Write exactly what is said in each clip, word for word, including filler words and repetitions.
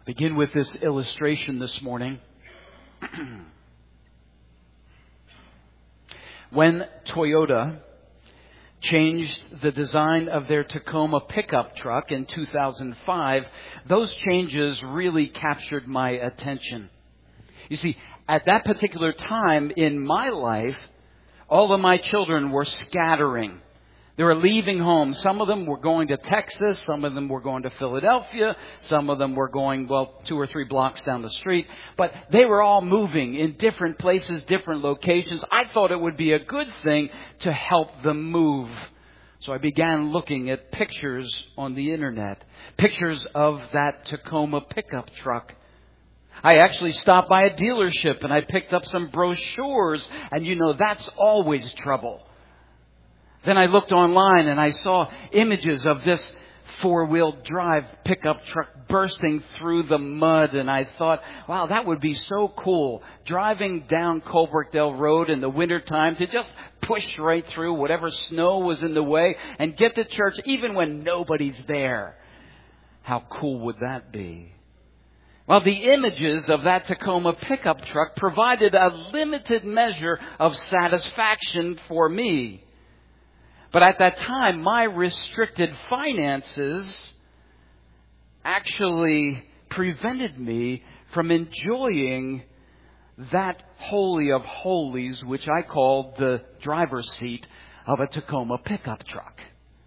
Begin with this illustration this morning. When Toyota changed the design of their Tacoma pickup truck in two thousand five, those changes really captured my attention. You see, at that particular time in my life, all of my children were scattering. They were leaving home. Some of them were going to Texas. Some of them were going to Philadelphia. Some of them were going, well, two or three blocks down the street. But they were all moving in different places, different locations. I thought it would be a good thing to help them move. So I began looking at pictures on the internet. Pictures of that Tacoma pickup truck. I actually stopped by a dealership and I picked up some brochures. And you know, that's always trouble. Then I looked online and I saw images of this four-wheel drive pickup truck bursting through the mud. And I thought, wow, that would be so cool. Driving down Colbrookdale Road in the wintertime to just push right through whatever snow was in the way and get to church even when nobody's there. How cool would that be? Well, the images of that Tacoma pickup truck provided a limited measure of satisfaction for me. But at that time, my restricted finances actually prevented me from enjoying that holy of holies, which I called the driver's seat of a Tacoma pickup truck.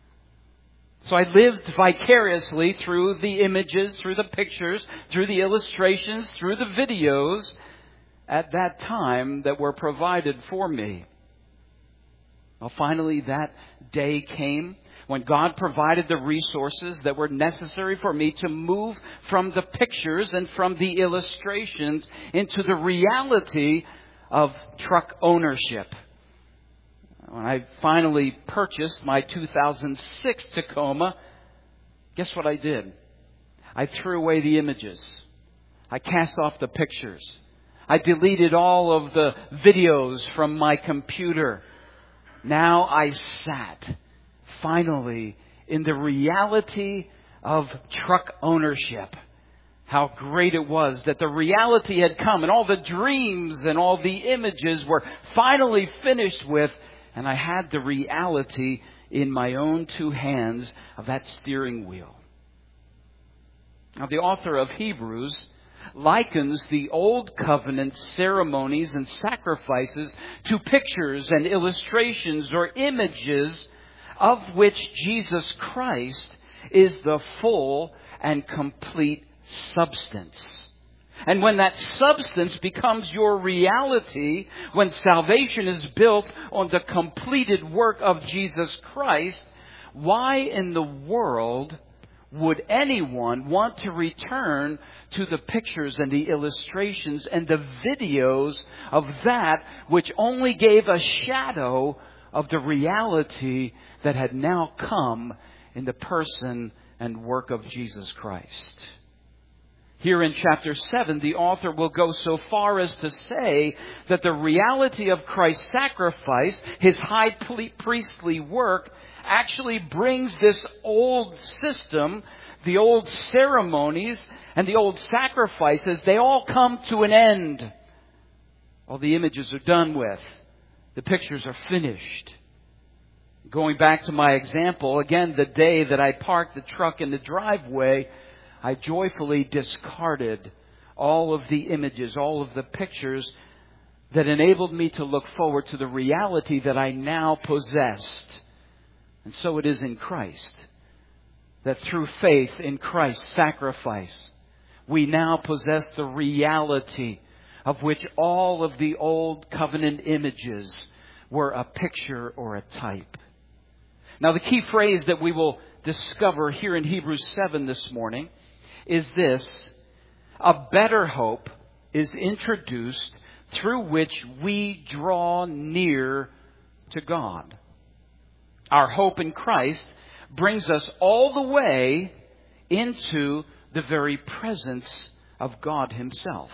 So I lived vicariously through the images, through the pictures, through the illustrations, through the videos at that time that were provided for me. Well, finally, that day came when God provided the resources that were necessary for me to move from the pictures and from the illustrations into the reality of truck ownership. When I finally purchased my two thousand six Tacoma, guess what I did? I threw away the images. I cast off the pictures. I deleted all of the videos from my computer. Now I sat, finally, in the reality of truck ownership. How great it was that the reality had come and all the dreams and all the images were finally finished with. And I had the reality in my own two hands of that steering wheel. Now, the author of Hebrews likens the old covenant ceremonies and sacrifices to pictures and illustrations or images of which Jesus Christ is the full and complete substance. And when that substance becomes your reality, when salvation is built on the completed work of Jesus Christ, why in the world would anyone want to return to the pictures and the illustrations and the videos of that which only gave a shadow of the reality that had now come in the person and work of Jesus Christ? Here in chapter seven, the author will go so far as to say that the reality of Christ's sacrifice, His high priestly work, actually brings this old system, the old ceremonies, and the old sacrifices, they all come to an end. All the images are done with. The pictures are finished. Going back to my example, again, the day that I parked the truck in the driveway, I joyfully discarded all of the images, all of the pictures that enabled me to look forward to the reality that I now possessed. And so it is in Christ, that through faith in Christ's sacrifice, we now possess the reality of which all of the old covenant images were a picture or a type. Now, the key phrase that we will discover here in Hebrews seven this morning is this: a better hope is introduced through which we draw near to God. Our hope in Christ brings us all the way into the very presence of God Himself.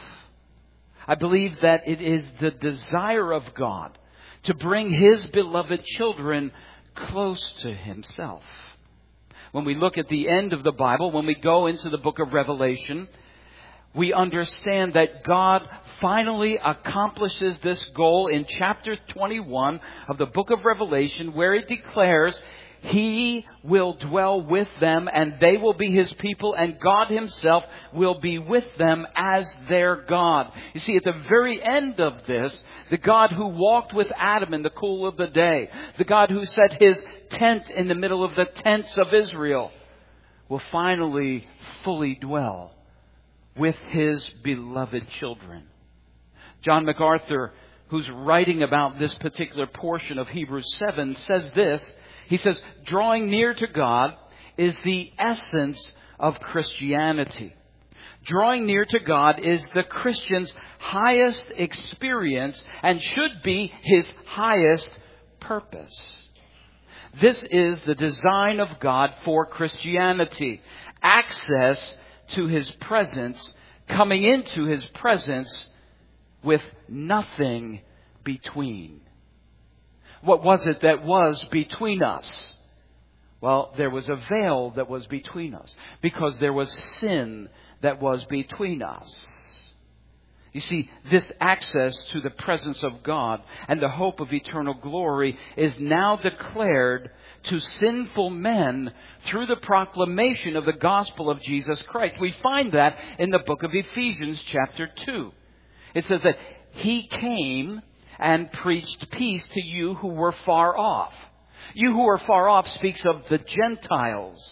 I believe that it is the desire of God to bring His beloved children close to Himself. When we look at the end of the Bible, when we go into the book of Revelation, we understand that God finally accomplishes this goal in chapter twenty-one of the book of Revelation, where it declares He will dwell with them and they will be His people, and God Himself will be with them as their God. You see, at the very end of this, the God who walked with Adam in the cool of the day, the God who set His tent in the middle of the tents of Israel, will finally fully dwell with His beloved children. John MacArthur, who's writing about this particular portion of Hebrews seven, says this. He says, drawing near to God is the essence of Christianity. Drawing near to God is the Christian's highest experience and should be his highest purpose. This is the design of God for Christianity. Access to His presence, coming into His presence with nothing between. What was it that was between us? Well, there was a veil that was between us because there was sin that was between us. You see, this access to the presence of God and the hope of eternal glory is now declared to sinful men through the proclamation of the gospel of Jesus Christ. We find that in the book of Ephesians chapter two. It says that He came and preached peace to you who were far off. You who are far off speaks of the Gentiles.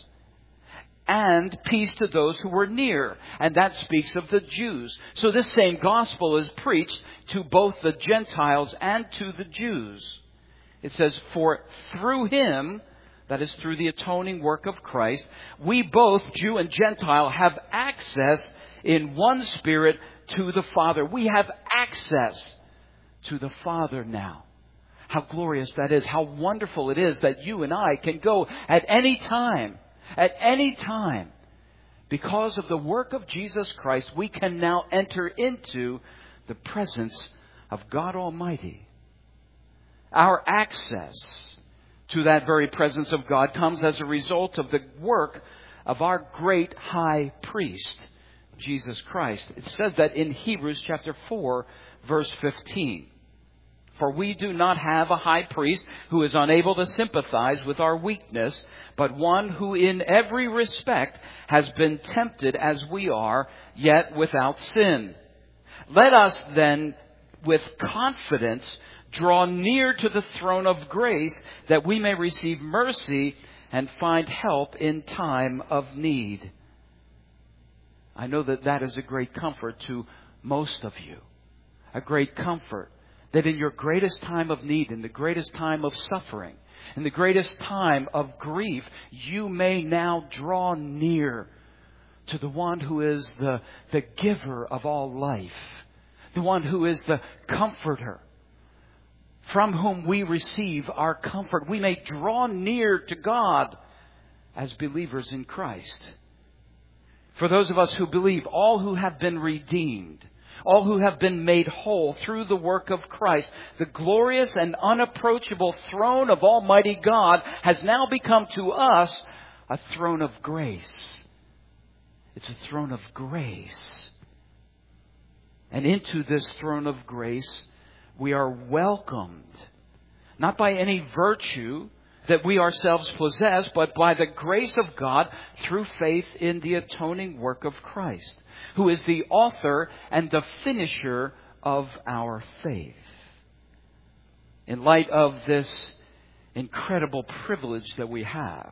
And peace to those who were near. And that speaks of the Jews. So this same gospel is preached to both the Gentiles and to the Jews. It says, for through Him, that is through the atoning work of Christ, we both, Jew and Gentile, have access in one Spirit to the Father. We have access to the Father now. How glorious that is. How wonderful it is that you and I can go at any time. At any time. Because of the work of Jesus Christ, we can now enter into the presence of God Almighty. Our access to that very presence of God comes as a result of the work of our great high priest, Jesus Christ. It says that in Hebrews chapter four, verse fifteen. For we do not have a high priest who is unable to sympathize with our weakness, but one who in every respect has been tempted as we are, yet without sin. Let us then, with confidence, draw near to the throne of grace, that we may receive mercy and find help in time of need. I know that that is a great comfort to most of you. A great comfort. That in your greatest time of need, in the greatest time of suffering, in the greatest time of grief, you may now draw near to the one who is the, the giver of all life, the one who is the comforter, from whom we receive our comfort. We may draw near to God as believers in Christ. For those of us who believe, all who have been redeemed, all who have been made whole through the work of Christ, the glorious and unapproachable throne of Almighty God has now become to us a throne of grace. It's a throne of grace. And into this throne of grace, we are welcomed, not by any virtue that we ourselves possess, but by the grace of God through faith in the atoning work of Christ, who is the author and the finisher of our faith. In light of this incredible privilege that we have,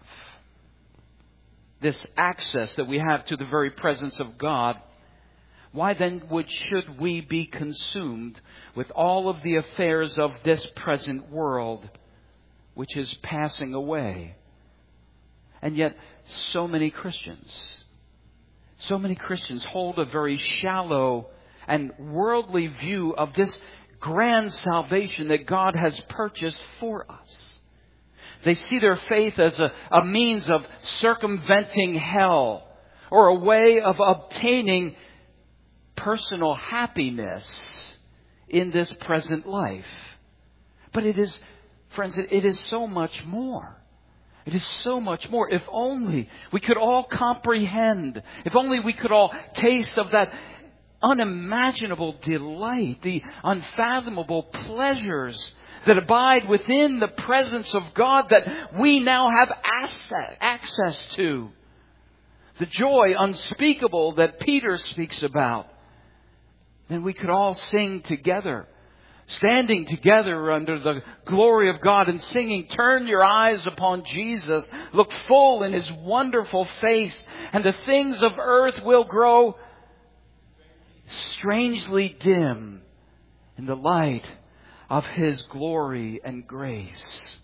this access that we have to the very presence of God, why then would should we be consumed with all of the affairs of this present world, which is passing away? And yet, so many Christians, so many Christians hold a very shallow and worldly view of this grand salvation that God has purchased for us. They see their faith as a, a means of circumventing hell, or a way of obtaining personal happiness in this present life. But it is, friends, it is so much more. It is so much more. If only we could all comprehend, if only we could all taste of that unimaginable delight, the unfathomable pleasures that abide within the presence of God that we now have access to. The joy unspeakable that Peter speaks about. Then we could all sing together, standing together under the glory of God and singing, "Turn your eyes upon Jesus, look full in His wonderful face, and the things of earth will grow strangely dim in the light of His glory and grace."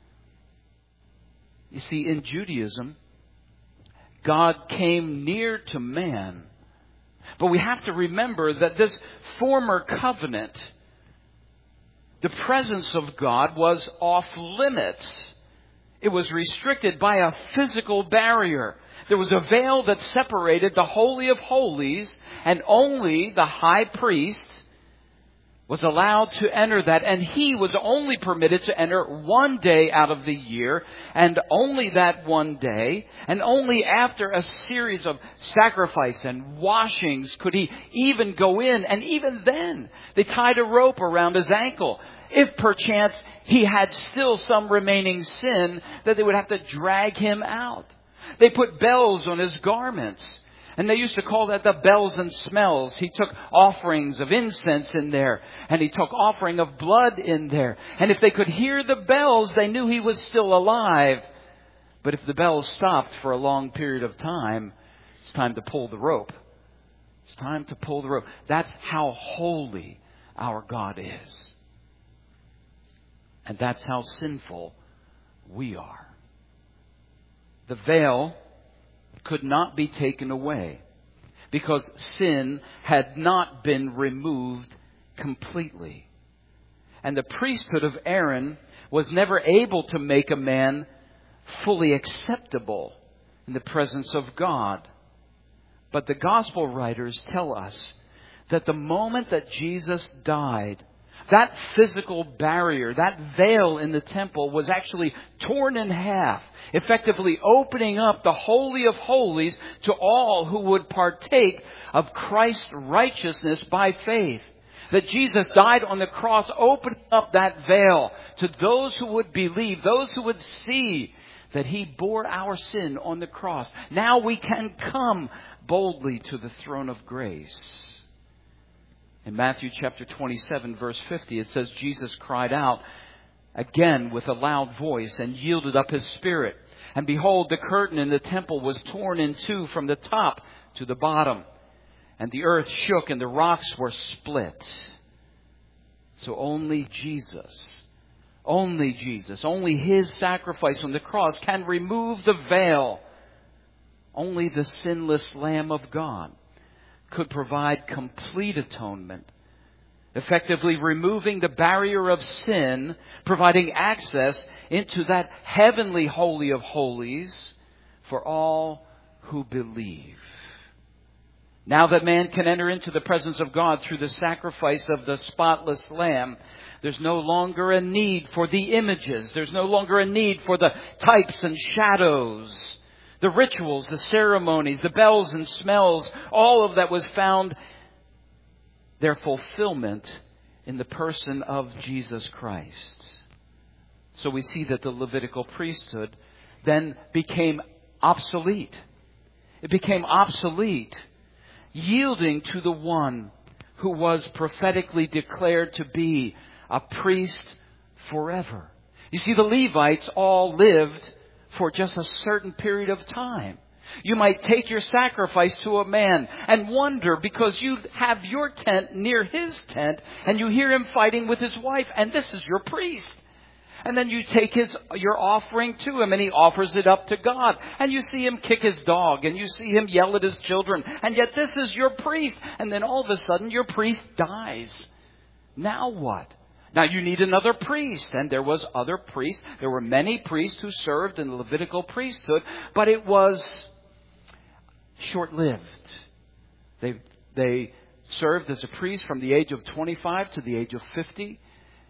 You see, in Judaism, God came near to man. But we have to remember that this former covenant, the presence of God was off limits. It was restricted by a physical barrier. There was a veil that separated the Holy of Holies, and only the high priest was allowed to enter that. And he was only permitted to enter one day out of the year, and only that one day, and only after a series of sacrifice and washings could he even go in. And even then, they tied a rope around his ankle. If perchance he had still some remaining sin, that they would have to drag him out. They put bells on his garments. And they used to call that the bells and smells. He took offerings of incense in there. And he took offering of blood in there. And if they could hear the bells, they knew he was still alive. But if the bells stopped for a long period of time, it's time to pull the rope. It's time to pull the rope. That's how holy our God is. And that's how sinful we are. The veil could not be taken away because sin had not been removed completely. And the priesthood of Aaron was never able to make a man fully acceptable in the presence of God. But the gospel writers tell us that the moment that Jesus died, that physical barrier, that veil in the temple was actually torn in half, effectively opening up the Holy of Holies to all who would partake of Christ's righteousness by faith. That Jesus died on the cross, opening up that veil to those who would believe, those who would see that He bore our sin on the cross. Now we can come boldly to the throne of grace. In Matthew chapter twenty-seven, verse fifty, it says, Jesus cried out again with a loud voice and yielded up His spirit. And behold, the curtain in the temple was torn in two from the top to the bottom. And the earth shook and the rocks were split. So only Jesus, only Jesus, only His sacrifice on the cross can remove the veil. Only the sinless Lamb of God could provide complete atonement, effectively removing the barrier of sin, providing access into that heavenly Holy of Holies for all who believe. Now that man can enter into the presence of God through the sacrifice of the spotless Lamb, there's no longer a need for the images. There's no longer a need for the types and shadows, the rituals, the ceremonies, the bells and smells. All of that was found their fulfillment in the person of Jesus Christ. So we see that the Levitical priesthood then became obsolete. It became obsolete, yielding to the one who was prophetically declared to be a priest forever. You see, the Levites all lived for just a certain period of time. You might take your sacrifice to a man and wonder because you have your tent near his tent and you hear him fighting with his wife, and this is your priest. And then you take his your offering to him and he offers it up to God. And you see him kick his dog and you see him yell at his children. And yet this is your priest. And then all of a sudden your priest dies. Now what? Now you need another priest. And there was other priests. There were many priests who served in the Levitical priesthood. But it was short-lived. They, they served as a priest from the age of twenty-five to the age of fifty.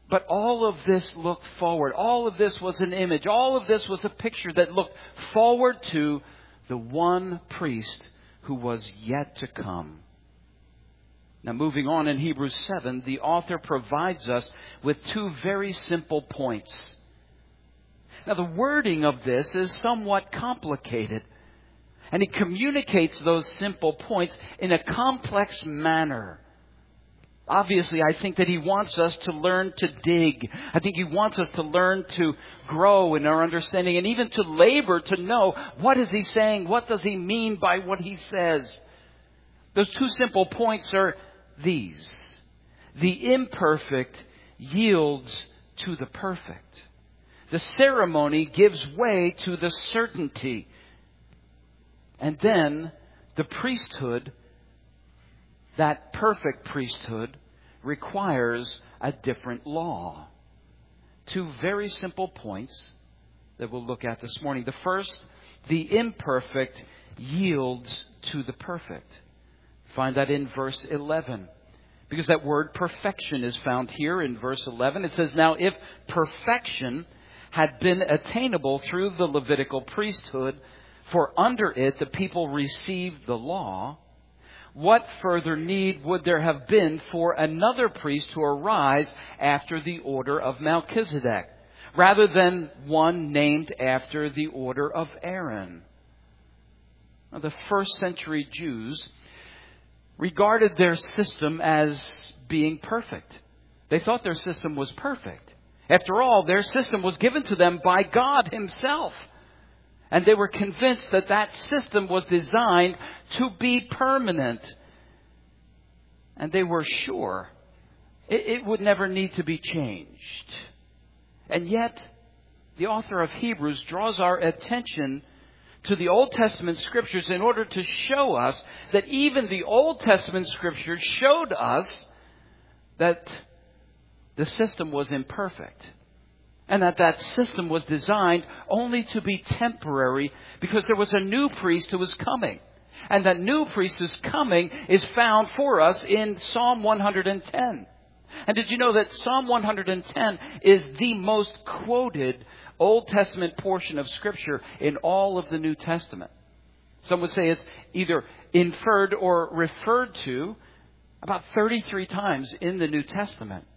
But all of this looked forward. All of this was an image. All of this was a picture that looked forward to the one priest who was yet to come. Now, moving on in Hebrews seven, the author provides us with two very simple points. Now, the wording of this is somewhat complicated, and he communicates those simple points in a complex manner. Obviously, I think that he wants us to learn to dig. I think he wants us to learn to grow in our understanding and even to labor to know, what is he saying? What does he mean by what he says? Those two simple points are these. The imperfect yields to the perfect. The ceremony gives way to the certainty. And then the priesthood, that perfect priesthood, requires a different law. Two very simple points that we'll look at this morning. The first, the imperfect yields to the perfect. Find that in verse eleven. Because that word perfection is found here in verse eleven. It says, now if perfection had been attainable through the Levitical priesthood, for under it the people received the law, what further need would there have been for another priest to arise after the order of Melchizedek, rather than one named after the order of Aaron? Now, the first century Jews regarded their system as being perfect. They thought their system was perfect. After all, their system was given to them by God Himself. And they were convinced that that system was designed to be permanent. And they were sure it, it would never need to be changed. And yet, the author of Hebrews draws our attention to the Old Testament Scriptures in order to show us that even the Old Testament Scriptures showed us that the system was imperfect. And that that system was designed only to be temporary because there was a new priest who was coming. And that new priest who's coming is found for us in Psalm one hundred ten. And did you know that Psalm one hundred ten is the most quoted Old Testament portion of Scripture in all of the New Testament? Some would say it's either inferred or referred to about thirty-three times in the New Testament.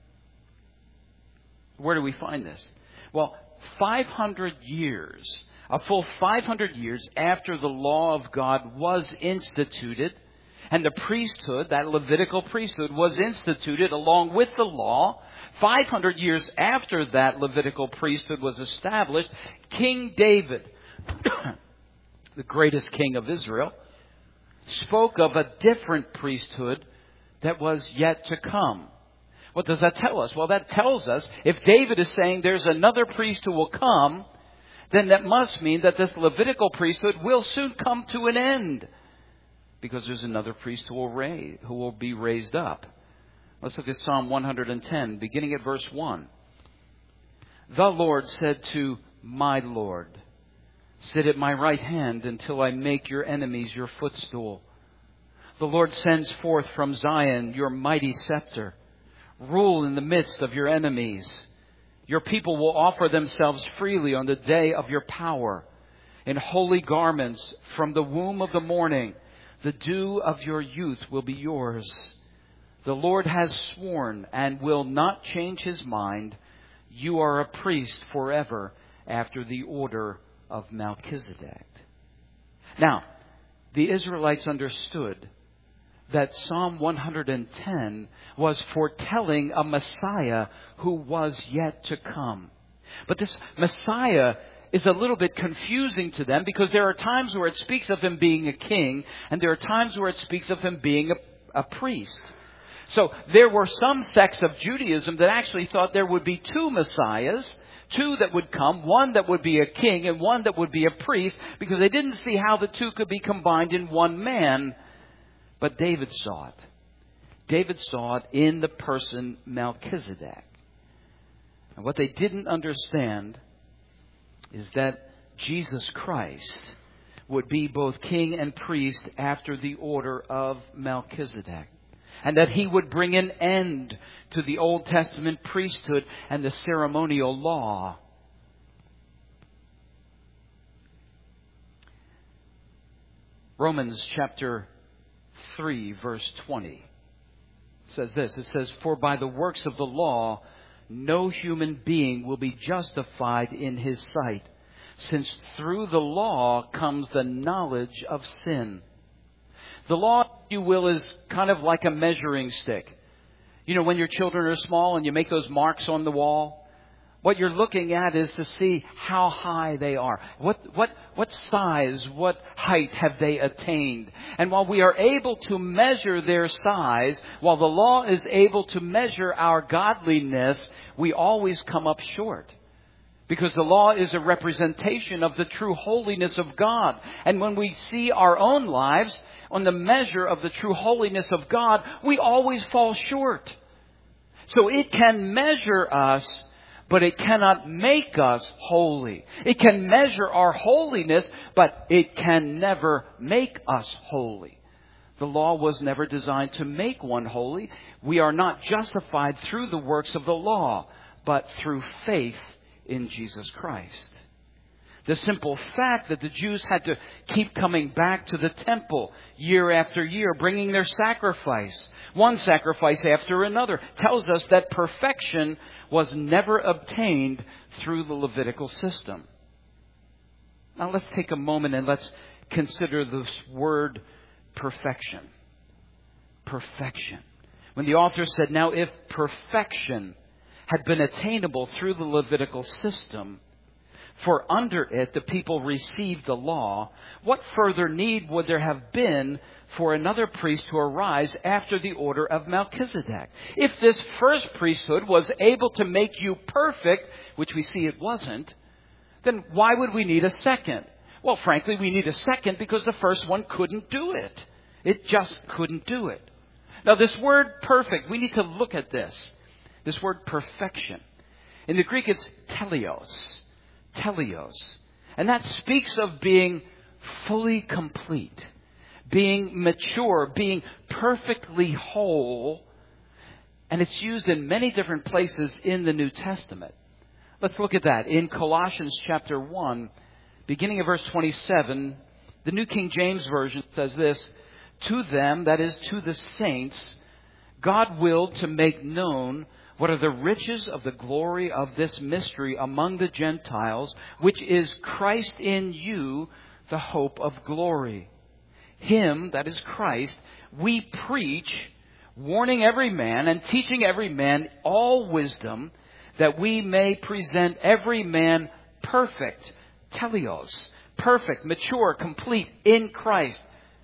Where do we find this? Well, five hundred years, a full five hundred years after the law of God was instituted, and the priesthood, that Levitical priesthood, was instituted along with the law, five hundred years after that Levitical priesthood was established, King David, the greatest king of Israel, spoke of a different priesthood that was yet to come. What does that tell us? Well, that tells us if David is saying there's another priest who will come, then that must mean that this Levitical priesthood will soon come to an end, because there's another priest who will raise, who will be raised up. Let's look at Psalm one hundred ten, beginning at verse one. The Lord said to my Lord, sit at my right hand until I make your enemies your footstool. The Lord sends forth from Zion your mighty scepter. Rule in the midst of your enemies. Your people will offer themselves freely on the day of your power. In holy garments from the womb of the morning, the dew of your youth will be yours. The Lord has sworn and will not change His mind. You are a priest forever after the order of Melchizedek. Now, the Israelites understood that Psalm one hundred ten was foretelling a Messiah who was yet to come. But this Messiah is a little bit confusing to them because there are times where it speaks of Him being a king, and there are times where it speaks of Him being a, a priest. So there were some sects of Judaism that actually thought there would be two Messiahs, two that would come, one that would be a king and one that would be a priest, because they didn't see how the two could be combined in one man. But David saw it. David saw it in the person Melchizedek. And what they didn't understand is that Jesus Christ would be both king and priest after the order of Melchizedek. and that He would bring an end to the Old Testament priesthood and the ceremonial law. Romans chapter three, verse twenty says this. It says, "For by the works of the law, no human being will be justified in his sight, since through the law comes the knowledge of sin." The law, if you will, is kind of like a measuring stick. You know, when your children are small and you make those marks on the wall, what you're looking at is to see how high they are. What, what, what size, what height have they attained? And while we are able to measure their size, while the law is able to measure our godliness, we always come up short. Because the law is a representation of the true holiness of God. And when we see our own lives on the measure of the true holiness of God, we always fall short. So it can measure us, but it cannot make us holy. It can measure our holiness, but it can never make us holy. The law was never designed to make one holy. We are not justified through the works of the law, but through faith in Jesus Christ. The simple fact that the Jews had to keep coming back to the temple year after year, bringing their sacrifice, one sacrifice after another, tells us that perfection was never obtained through the Levitical system. Now let's take a moment and let's consider this word perfection. Perfection. When the author said, now if perfection had been attainable through the Levitical system, for under it the people received the law, what further need would there have been for another priest to arise after the order of Melchizedek? If this first priesthood was able to make you perfect, which we see it wasn't, then why would we need a second? Well, frankly, we need a second because the first one couldn't do it. It just couldn't do it. Now, this word perfect, we need to look at this. This word perfection. In the Greek, it's teleos. Teleos. And that speaks of being fully complete, being mature, being perfectly whole. And it's used in many different places in the New Testament. Let's look at that. In Colossians chapter one, beginning of verse twenty-seven, the New King James Version says this, "To them," that is, to the saints, "God willed to make known what are the riches of the glory of this mystery among the Gentiles, which is Christ in you, the hope of glory. Him," that is Christ, "we preach, warning every man and teaching every man all wisdom, that we may present every man perfect," teleos, perfect, mature, complete in Christ.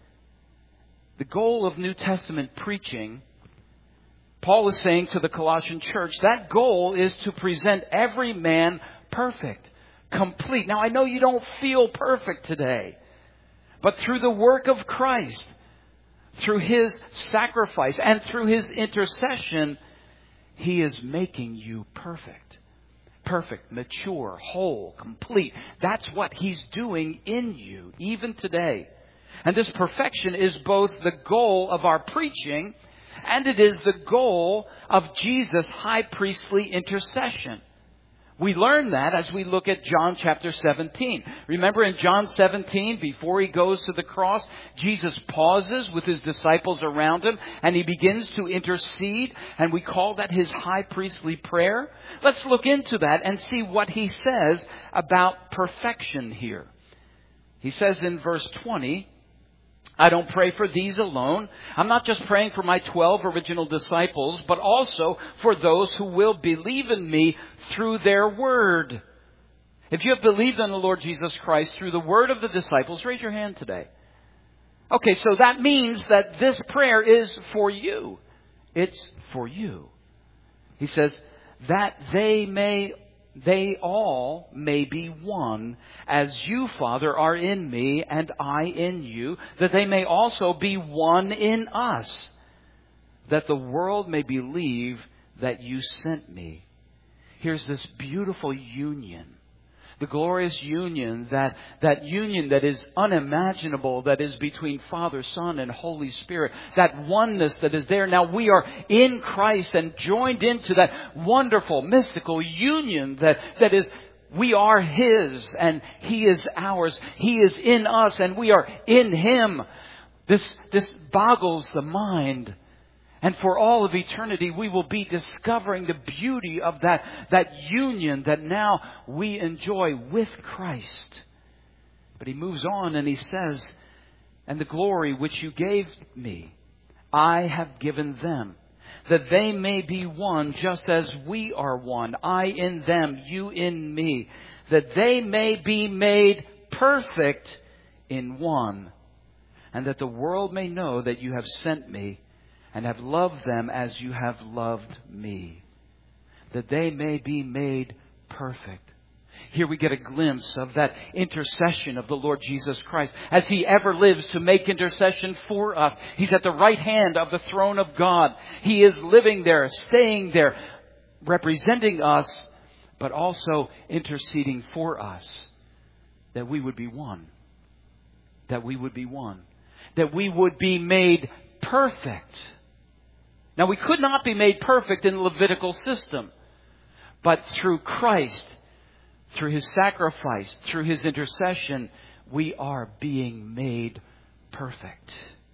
The goal of New Testament preaching, Paul is saying to the Colossian church, that goal is to present every man perfect, complete. Now, I know you don't feel perfect today, but through the work of Christ, through His sacrifice and through His intercession, He is making you perfect. Perfect, mature, whole, complete. That's what He's doing in you, even today. And this perfection is both the goal of our preaching, and it is the goal of Jesus' high priestly intercession. We learn that as we look at John chapter seventeen. Remember in John seventeen, before He goes to the cross, Jesus pauses with His disciples around Him and He begins to intercede, and we call that His high priestly prayer. Let's look into that and see what He says about perfection here. He says in verse twenty, "I don't pray for these alone. I'm not just praying for my twelve original disciples, but also for those who will believe in me through their word." If you have believed in the Lord Jesus Christ through the word of the disciples, raise your hand today. Okay, so that means that this prayer is for you. It's for you. He says, "That they may They all may be one, as you, Father, are in me and I in you, that they may also be one in us, that the world may believe that you sent me." Here's this beautiful union. The glorious union, that, that union that is unimaginable, that is between Father, Son, and Holy Spirit. That oneness that is there. Now we are in Christ and joined into that wonderful, mystical union that, that is, we are His and He is ours. He is in us and we are in Him. This, this boggles the mind. And for all of eternity, we will be discovering the beauty of that, that union that now we enjoy with Christ. But He moves on and He says, and the glory which you gave me, I have given them, that they may be one just as we are one. I in them, you in me, that they may be made perfect in one, and that the world may know that you have sent me, and have loved them as you have loved me, that they may be made perfect. Here we get a glimpse of that intercession of the Lord Jesus Christ as He ever lives to make intercession for us. He's at the right hand of the throne of God. He is living there, staying there, representing us, but also interceding for us, that we would be one. That we would be one. That we would be made perfect. Now, we could not be made perfect in the Levitical system, but through Christ, through His sacrifice, through His intercession, we are being made perfect.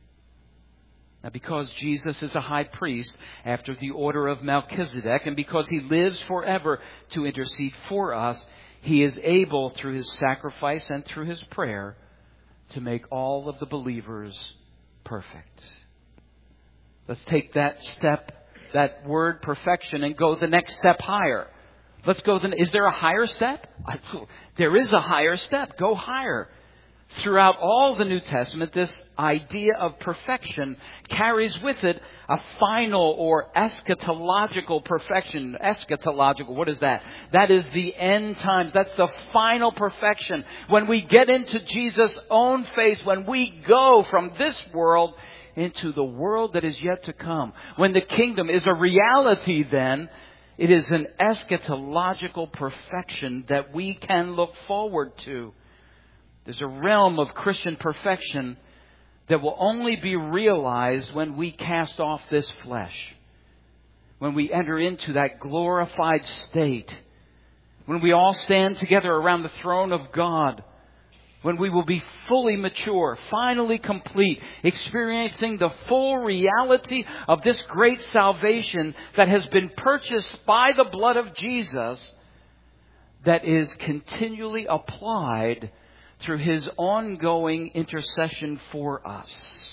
Now, because Jesus is a high priest after the order of Melchizedek, and because He lives forever to intercede for us, He is able, through His sacrifice and through His prayer, to make all of the believers perfect. Let's take that step, that word perfection, and go the next step higher. Let's go. The, is there a higher step? There is a higher step. Go higher. Throughout all the New Testament, this idea of perfection carries with it a final or eschatological perfection. Eschatological, what is that? That is the end times. That's the final perfection. When we get into Jesus' own face, when we go from this world into the world that is yet to come. When the kingdom is a reality, then it is an eschatological perfection that we can look forward to. There's a realm of Christian perfection that will only be realized when we cast off this flesh. When we enter into that glorified state. When we all stand together around the throne of God. When we will be fully mature, finally complete, experiencing the full reality of this great salvation that has been purchased by the blood of Jesus, that is continually applied through His ongoing intercession for us.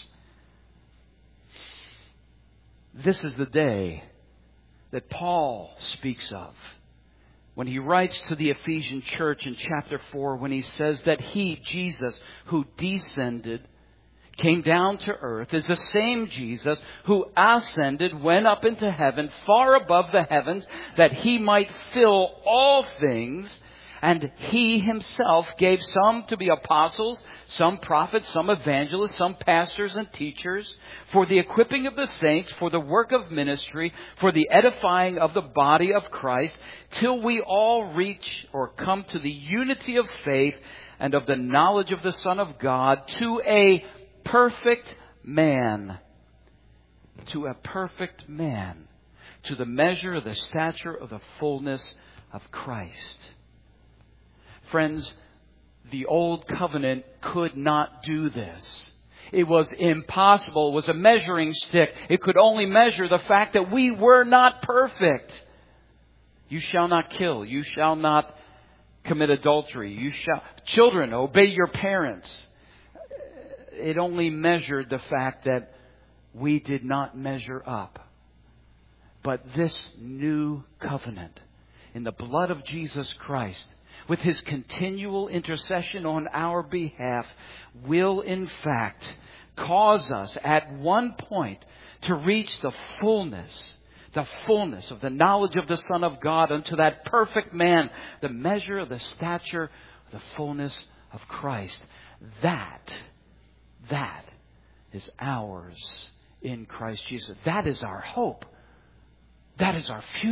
This is the day that Paul speaks of when he writes to the Ephesian church in chapter four, when he says that He, Jesus, who descended, came down to earth, is the same Jesus who ascended, went up into heaven, far above the heavens, that He might fill all things. And He Himself gave some to be apostles, some prophets, some evangelists, some pastors and teachers, for the equipping of the saints, for the work of ministry, for the edifying of the body of Christ, till we all reach or come to the unity of faith and of the knowledge of the Son of God, to a perfect man. To a perfect man. To the measure of the stature of the fullness of Christ. Friends, the old covenant could not do this. It was impossible. It was a measuring stick. It could only measure the fact that we were not perfect. You shall not kill. You shall not commit adultery. You shall, children, obey your parents. It only measured the fact that we did not measure up. But this new covenant in the blood of Jesus Christ, with His continual intercession on our behalf, will in fact cause us at one point to reach the fullness, the fullness of the knowledge of the Son of God, unto that perfect man, the measure of the stature, the fullness of Christ. That, that is ours in Christ Jesus. That is our hope. That is our future.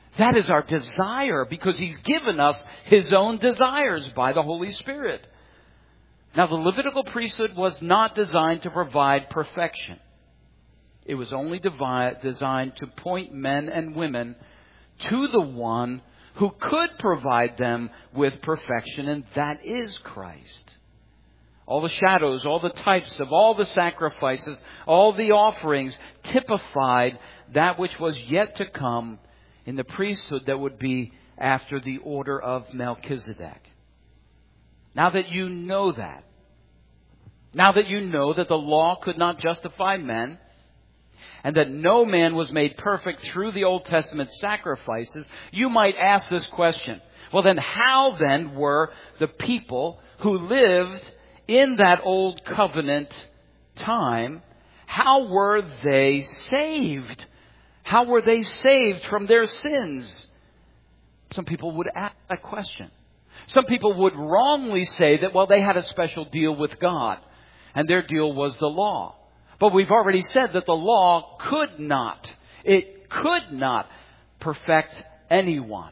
That is our desire because He's given us His own desires by the Holy Spirit. Now, the Levitical priesthood was not designed to provide perfection. It was only devi- designed to point men and women to the one who could provide them with perfection, and that is Christ. All the shadows, all the types of all the sacrifices, all the offerings typified that which was yet to come in the priesthood that would be after the order of Melchizedek. Now that you know that, now that you know that the law could not justify men, and that no man was made perfect through the Old Testament sacrifices, you might ask this question. Well, then how then were the people who lived in that Old Covenant time, how were they saved? How were they saved from their sins? Some people would ask that question. Some people would wrongly say that, well, they had a special deal with God, and their deal was the law. But we've already said that the law could not, it could not perfect anyone.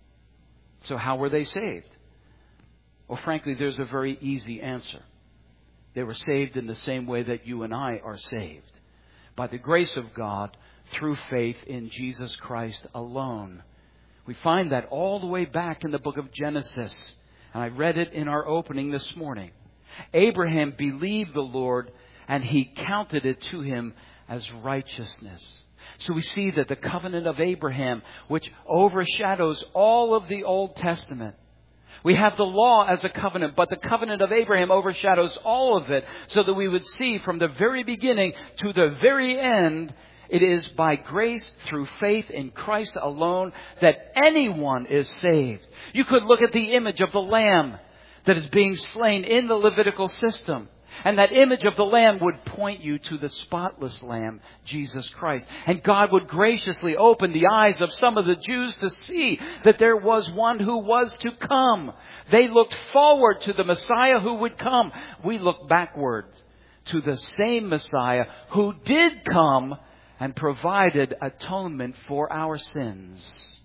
So how were they saved? Well, frankly, there's a very easy answer. They were saved in the same way that you and I are saved. By the grace of God, through faith in Jesus Christ alone. We find that all the way back in the book of Genesis. And I read it in our opening this morning. Abraham believed the Lord, and He counted it to him as righteousness. So we see that the covenant of Abraham, which overshadows all of the Old Testament. We have the law as a covenant, but the covenant of Abraham overshadows all of it, so that we would see from the very beginning to the very end, it is by grace through faith in Christ alone that anyone is saved. You could look at the image of the Lamb that is being slain in the Levitical system. And that image of the Lamb would point you to the spotless Lamb, Jesus Christ. And God would graciously open the eyes of some of the Jews to see that there was one who was to come. They looked forward to the Messiah who would come. We look backwards to the same Messiah who did come and provided atonement for our sins.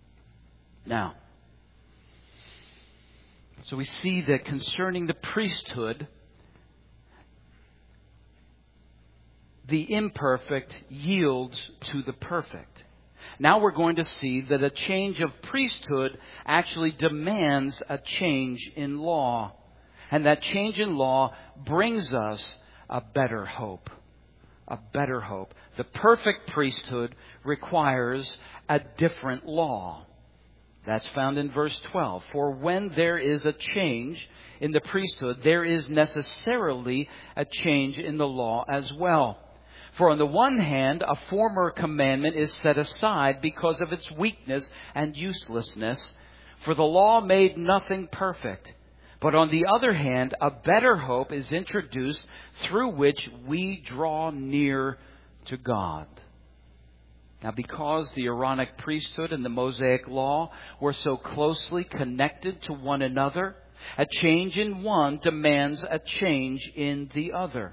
Now, so we see that concerning the priesthood, the imperfect yields to the perfect. Now we're going to see that a change of priesthood actually demands a change in law. And that change in law brings us a better hope. A better hope. The perfect priesthood requires a different law. That's found in verse twelve. For when there is a change in the priesthood, there is necessarily a change in the law as well. For on the one hand, a former commandment is set aside because of its weakness and uselessness, for the law made nothing perfect. But on the other hand, a better hope is introduced through which we draw near to God. Now, because the Aaronic priesthood and the Mosaic law were so closely connected to one another, a change in one demands a change in the other.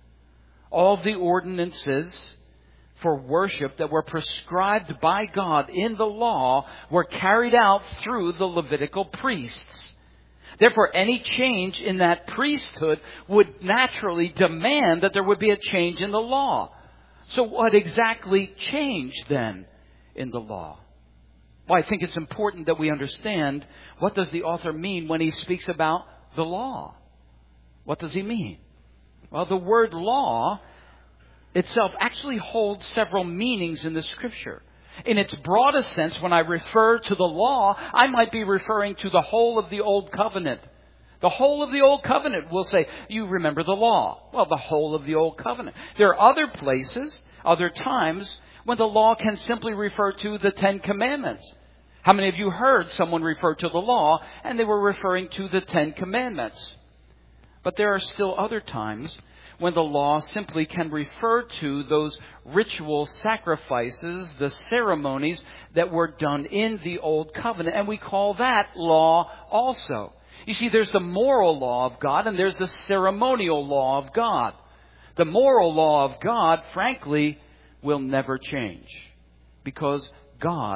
All the ordinances for worship that were prescribed by God in the law were carried out through the Levitical priests. Therefore, any change in that priesthood would naturally demand that there would be a change in the law. So what exactly changed then in the law? Well, I think it's important that we understand, what does the author mean when he speaks about the law? What does he mean? Well, the word law itself actually holds several meanings in the Scripture. In its broadest sense, when I refer to the law, I might be referring to the whole of the Old Covenant. The whole of the Old Covenant will say, you remember the law. Well, the whole of the Old Covenant. There are other places, other times, when the law can simply refer to the Ten Commandments. How many of you heard someone refer to the law and they were referring to the Ten Commandments? But there are still other times when the law simply can refer to those ritual sacrifices, the ceremonies that were done in the Old Covenant. And we call that law also. You see, there's the moral law of God and there's the ceremonial law of God. The moral law of God, frankly, will never change because God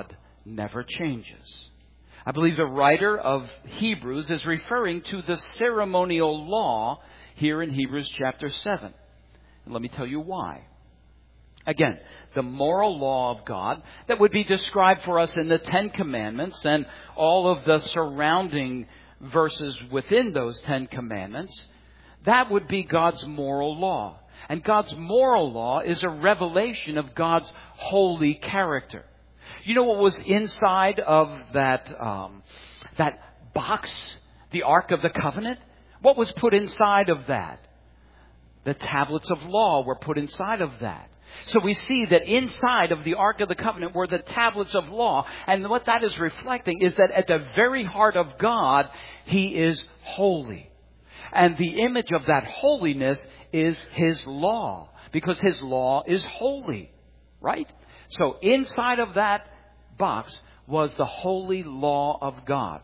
never changes. I believe the writer of Hebrews is referring to the ceremonial law here in Hebrews chapter seven. And let me tell you why. Again, the moral law of God that would be described for us in the Ten Commandments and all of the surrounding verses within those Ten Commandments, that would be God's moral law. And God's moral law is a revelation of God's holy character. You know what was inside of that um, that box, the Ark of the Covenant? What was put inside of that? The tablets of law were put inside of that. So we see that inside of the Ark of the Covenant were the tablets of law. And what that is reflecting is that at the very heart of God, He is holy. And the image of that holiness is His law, because His law is holy, right? So inside of that box was the holy law of God.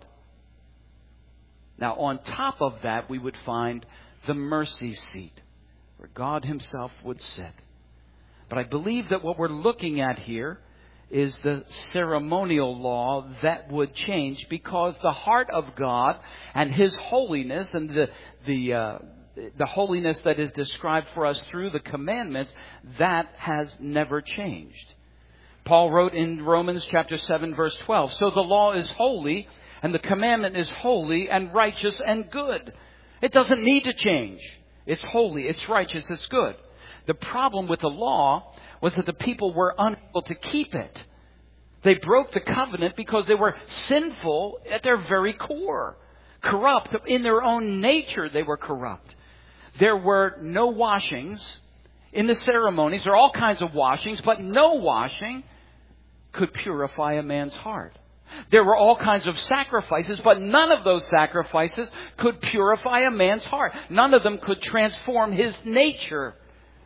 Now on top of that, we would find the mercy seat, where God Himself would sit. But I believe that what we're looking at here is the ceremonial law that would change, because the heart of God and His holiness and the the uh, the holiness that is described for us through the commandments, that has never changed. Paul wrote in Romans chapter seven verse twelve, "So the law is holy, and the commandment is holy and righteous and good." It doesn't need to change. It's holy, it's righteous, it's good. The problem with the law was that the people were unable to keep it. They broke the covenant because they were sinful at their very core. Corrupt. In their own nature, they were corrupt. There were no washings in the ceremonies. There are all kinds of washings, but no washing could purify a man's heart. There were all kinds of sacrifices, but none of those sacrifices could purify a man's heart. None of them could transform his nature.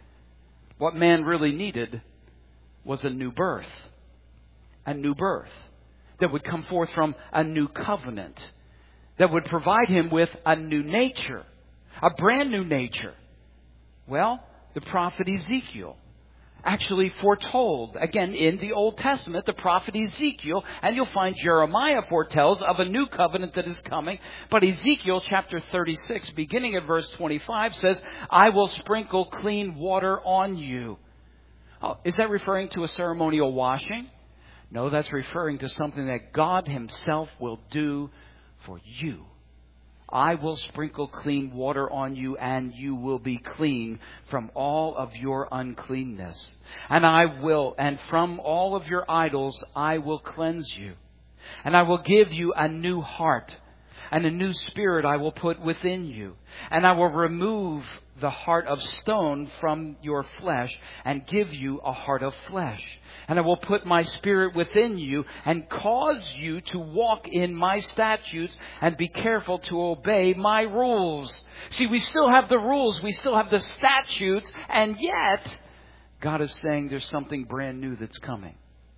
What man really needed was a new birth. A new birth that would come forth from a new covenant, that would provide him with a new nature, a brand new nature. Well, the prophet Ezekiel actually foretold, again in the Old Testament, the prophet Ezekiel, and you'll find Jeremiah foretells of a new covenant that is coming. But Ezekiel chapter thirty-six, beginning at verse twenty-five, says, "I will sprinkle clean water on you." Oh, is that referring to a ceremonial washing? No, that's referring to something that God Himself will do for you. "I will sprinkle clean water on you, and you will be clean from all of your uncleanness. And I will, and from all of your idols, I will cleanse you. And I will give you a new heart, and a new spirit I will put within you. And I will remove the heart of stone from your flesh and give you a heart of flesh. And I will put my spirit within you and cause you to walk in my statutes and be careful to obey my rules." See, we still have the rules. We still have the statutes. And yet, God is saying there's something brand new that's coming.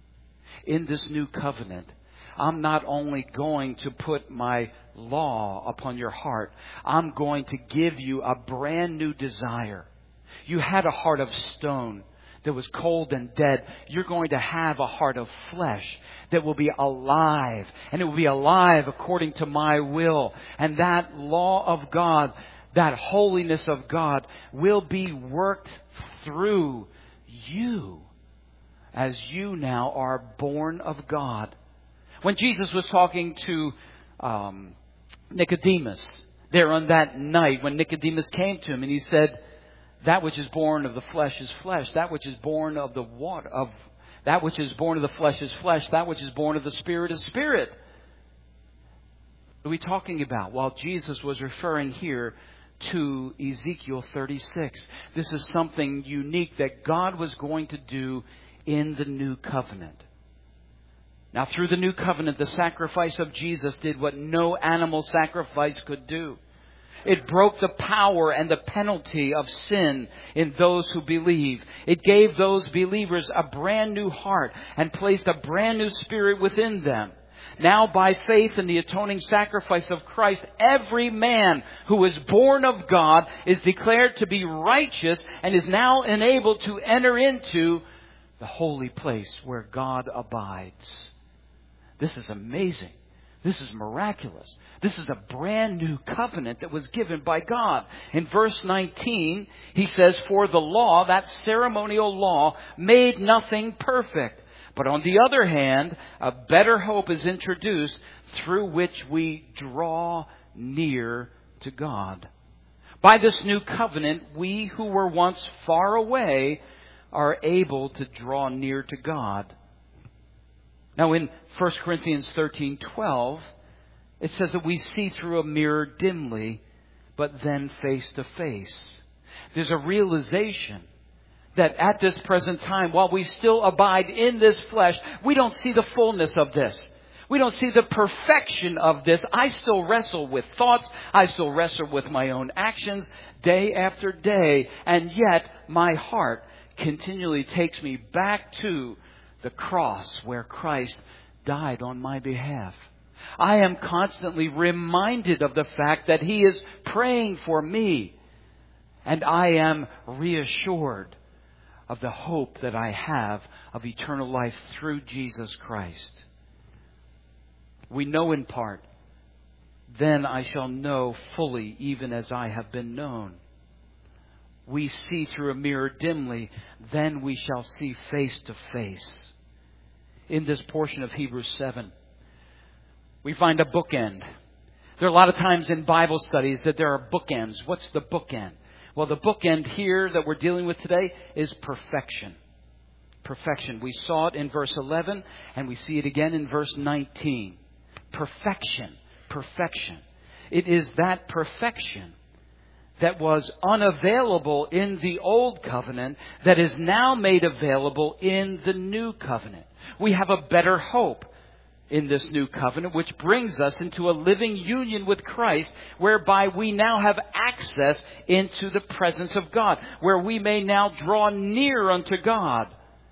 In this new covenant, I'm not only going to put my law upon your heart, I'm going to give you a brand new desire. You had a heart of stone that was cold and dead. You're going to have a heart of flesh that will be alive. And it will be alive according to my will. And that law of God, that holiness of God, will be worked through you as you now are born of God. When Jesus was talking to um, Nicodemus, there on that night, when Nicodemus came to him and he said, "That which is born of the flesh is flesh. That which is born of the water, of that which is born of the flesh is flesh. That which is born of the spirit is spirit." What are we talking about? Well, Jesus was referring here to Ezekiel thirty-six. This is something unique that God was going to do in the new covenant. Now, through the new covenant, the sacrifice of Jesus did what no animal sacrifice could do. It broke the power and the penalty of sin in those who believe. It gave those believers a brand new heart and placed a brand new spirit within them. Now, by faith in the atoning sacrifice of Christ, every man who is born of God is declared to be righteous and is now enabled to enter into the holy place where God abides. This is amazing. This is miraculous. This is a brand new covenant that was given by God. In verse nineteen, he says, for the law, that ceremonial law, made nothing perfect. But on the other hand, a better hope is introduced through which we draw near to God. By this new covenant, we who were once far away are able to draw near to God. Now in First Corinthians thirteen twelve, it says that we see through a mirror dimly, but then face to face. There's a realization that at this present time, while we still abide in this flesh, we don't see the fullness of this. We don't see the perfection of this. I still wrestle with thoughts. I still wrestle with my own actions day after day. And yet my heart continually takes me back to the cross where Christ died on my behalf. I am constantly reminded of the fact that He is praying for me. And I am reassured of the hope that I have of eternal life through Jesus Christ. We know in part, then I shall know fully, even as I have been known. We see through a mirror dimly, then we shall see face to face. In this portion of Hebrews seven, we find a bookend. There are a lot of times in Bible studies that there are bookends. What's the bookend? Well, the bookend here that we're dealing with today is perfection. Perfection. We saw it in verse eleven, and we see it again in verse nineteen. Perfection. Perfection. It is that perfection that was unavailable in the old covenant that is now made available in the new covenant. We have a better hope in this new covenant, which brings us into a living union with Christ, whereby we now have access into the presence of God, where we may now draw near unto God.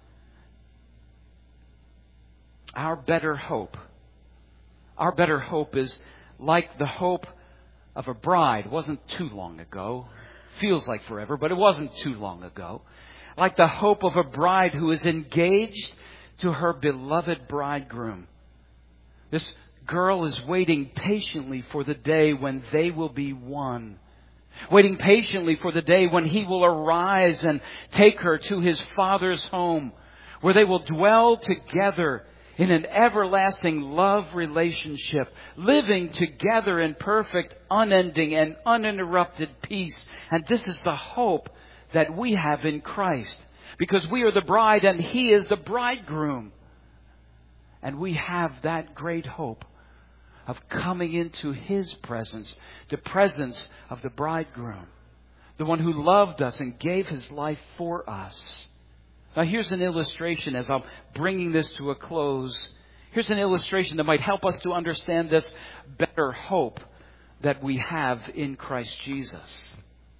Our better hope. Our better hope is like the hope of a bride. It wasn't too long ago. Feels like forever, but it wasn't too long ago. Like the hope of a bride who is engaged to her beloved bridegroom. This girl is waiting patiently for the day when they will be one. Waiting patiently for the day when He will arise and take her to His Father's home, where they will dwell together in an everlasting love relationship, living together in perfect, unending, and uninterrupted peace. And this is the hope that we have in Christ, because we are the bride and He is the bridegroom. And we have that great hope of coming into His presence, the presence of the bridegroom, the one who loved us and gave His life for us. Now here's an illustration as I'm bringing this to a close. Here's an illustration that might help us to understand this better hope that we have in Christ Jesus.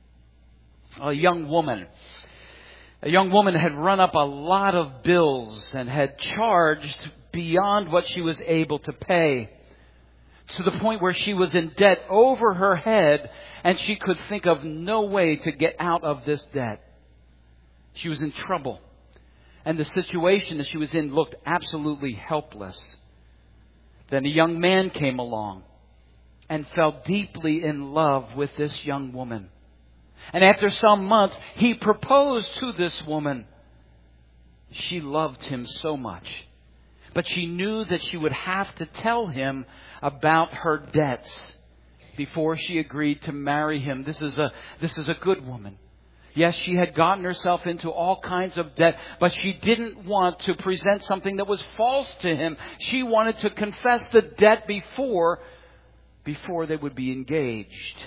A young woman. A young woman had run up a lot of bills and had charged beyond what she was able to pay, to the point where she was in debt over her head and she could think of no way to get out of this debt. She was in trouble. And the situation that she was in looked absolutely helpless. Then a young man came along and fell deeply in love with this young woman. And after some months, he proposed to this woman. She loved him so much. But she knew that she would have to tell him about her debts before she agreed to marry him. This is a, this is a good woman. Yes, she had gotten herself into all kinds of debt, but she didn't want to present something that was false to him. She wanted to confess the debt before, before they would be engaged.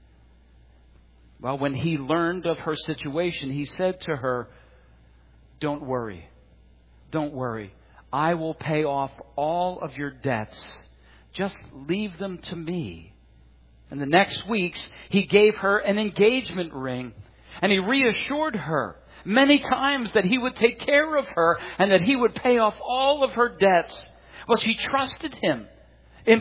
Well, when he learned of her situation, he said to her, "Don't worry. Don't worry. I will pay off all of your debts. Just leave them to me." And the next weeks, he gave her an engagement ring. And he reassured her many times that he would take care of her and that he would pay off all of her debts. Well, she trusted him.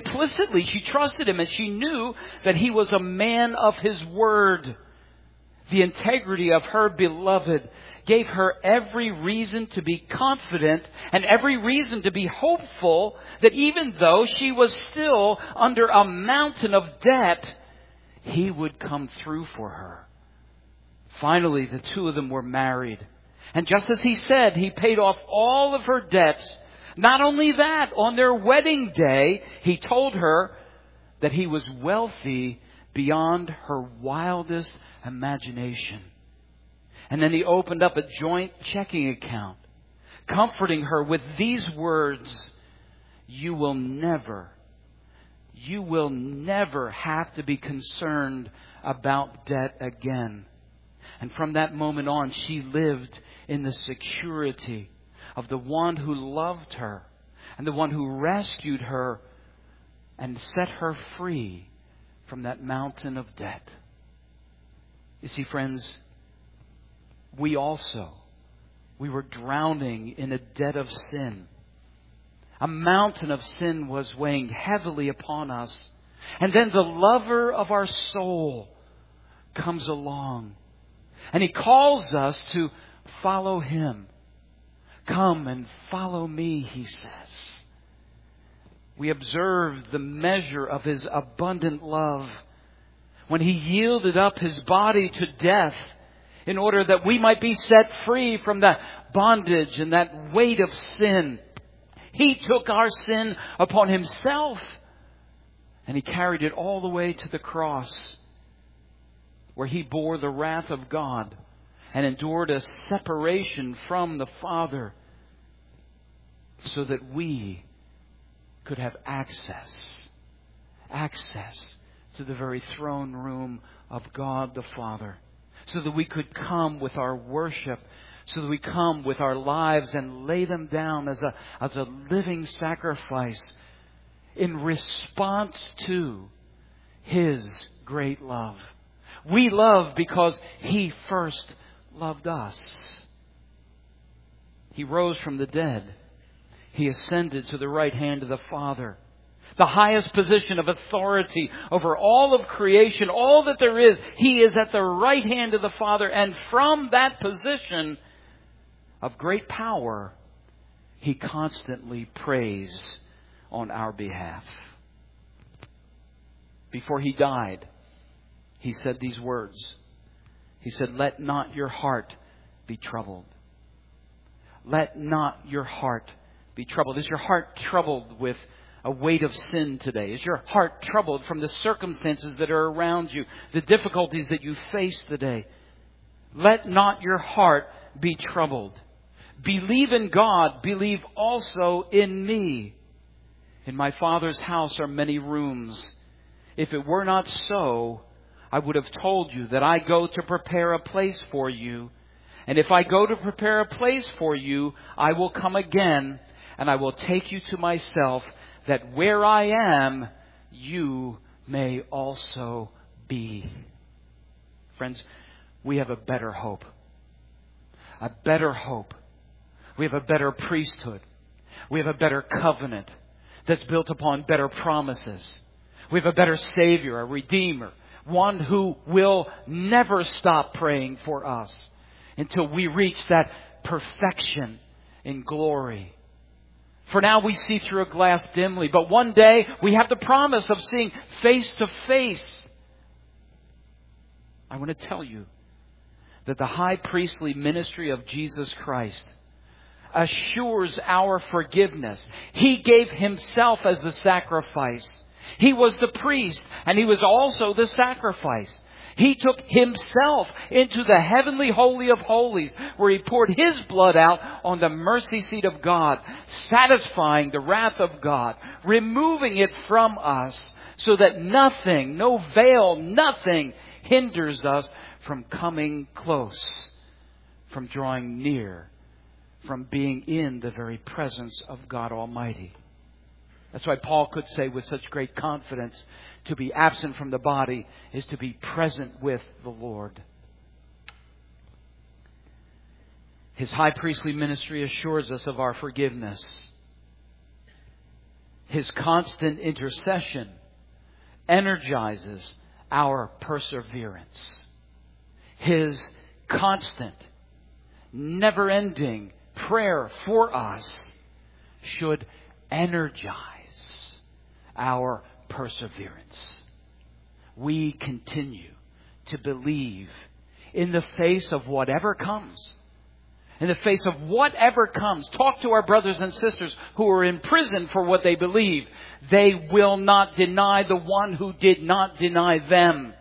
Implicitly, she trusted him, and she knew that he was a man of his word. the integrity of her beloved gave her every reason to be confident and every reason to be hopeful that even though she was still under a mountain of debt, He would come through for her. Finally, the two of them were married. And just as He said, He paid off all of her debts. Not only that, on their wedding day, He told her that he was wealthy beyond her wildest imagination. And then He opened up a joint checking account, comforting her with these words, "You will never, you will never have to be concerned about debt again." And from that moment on, she lived in the security of the one who loved her and the one who rescued her and set her free from that mountain of debt. You see, friends, we also, we were drowning in a debt of sin. A mountain of sin was weighing heavily upon us. And then the lover of our soul comes along. And He calls us to follow Him. "Come and follow me," He says. We observe the measure of His abundant love when He yielded up His body to death in order that we might be set free from that bondage and that weight of sin. He took our sin upon Himself and He carried it all the way to the cross, where He bore the wrath of God and endured a separation from the Father so that we could have access, access to the very throne room of God the Father, so that we could come with our worship, so that we come with our lives and lay them down as a, as a living sacrifice in response to His great love. We love because He first loved us. He rose from the dead. He ascended to the right hand of the Father, the highest position of authority over all of creation, all that there is. He is at the right hand of the Father, and from that position of great power, He constantly prays on our behalf. Before He died, He said these words. He said, "Let not your heart be troubled. Let not your heart be troubled." Is your heart troubled with a weight of sin today? Is your heart troubled from the circumstances that are around you, the difficulties that you face today? Let not your heart be troubled. Believe in God. Believe also in me. In my Father's house are many rooms. If it were not so, I would have told you that I go to prepare a place for you. And if I go to prepare a place for you, I will come again and I will take you to myself, that where I am, you may also be. Friends, we have a better hope. A better hope. We have a better priesthood. We have a better covenant that's built upon better promises. We have a better Savior, a Redeemer, one who will never stop praying for us until we reach that perfection in glory. For now we see through a glass dimly, but one day we have the promise of seeing face to face. I want to tell you that the high priestly ministry of Jesus Christ assures our forgiveness. He gave Himself as the sacrifice. He was the priest and He was also the sacrifice. He took Himself into the heavenly holy of holies, where He poured His blood out on the mercy seat of God, satisfying the wrath of God, removing it from us so that nothing, no veil, nothing hinders us from coming close, from drawing near, from being in the very presence of God Almighty. That's why Paul could say with such great confidence, to be absent from the body is to be present with the Lord. His high priestly ministry assures us of our forgiveness. His constant intercession energizes our perseverance. His constant, never-ending prayer for us should energize our perseverance. We continue to believe in the face of whatever comes. In the face of whatever comes. Talk to our brothers and sisters who are in prison for what they believe. They will not deny the one who did not deny them.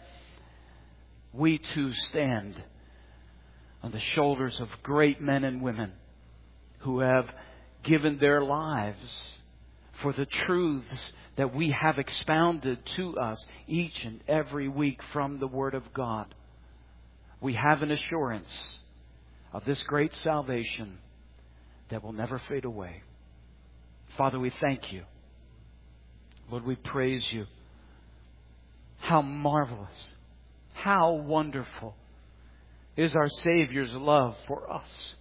We too stand on the shoulders of great men and women who have given their lives for the truths that we have expounded to us each and every week from the Word of God. We have an assurance of this great salvation that will never fade away. Father, we thank you. Lord, we praise you. How marvelous, how wonderful is our Savior's love for us.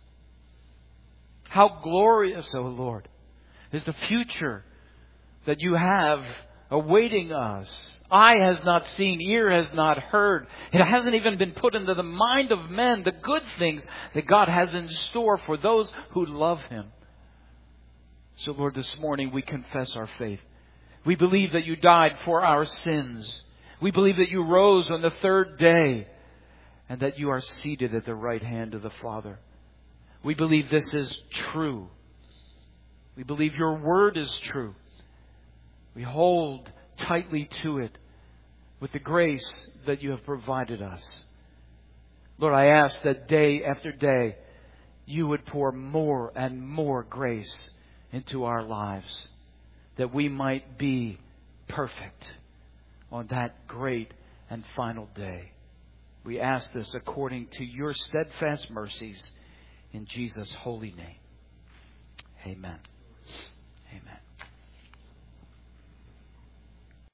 How glorious, O Lord, is the future that you have awaiting us. Eye has not seen, ear has not heard. It hasn't even been put into the mind of men the good things that God has in store for those who love Him. So, Lord, this morning we confess our faith. We believe that you died for our sins. We believe that you rose on the third day and that you are seated at the right hand of the Father. We believe this is true. We believe your word is true. We hold tightly to it with the grace that you have provided us. Lord, I ask that day after day you would pour more and more grace into our lives, that we might be perfect on that great and final day. We ask this according to your steadfast mercies in Jesus' holy name. Amen.